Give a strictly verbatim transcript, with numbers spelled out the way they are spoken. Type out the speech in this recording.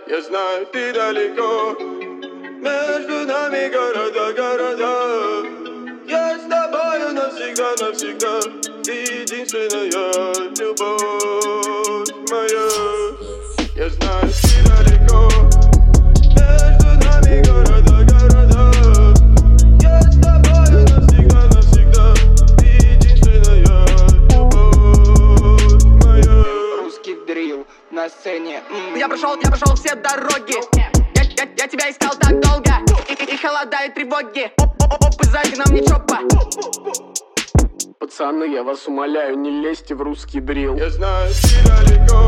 Я знаю, ты далеко, между нами города, города. Я с тобою навсегда, навсегда. Ты единственная любовь моя. Я знаю, ты далеко, между нами города, города. Я с тобою навсегда, навсегда. Ты единственная любовь моя. Русский дрил на сцене. м-м. Я прошел, я прошел все дороги. Я, я, я тебя искал так долго. И, и, и холода, и тревоги. Оп-оп-оп, и сзади нам не чопа. Пацаны, я вас умоляю, не лезьте в русский дрил. Я знаю, ты далеко,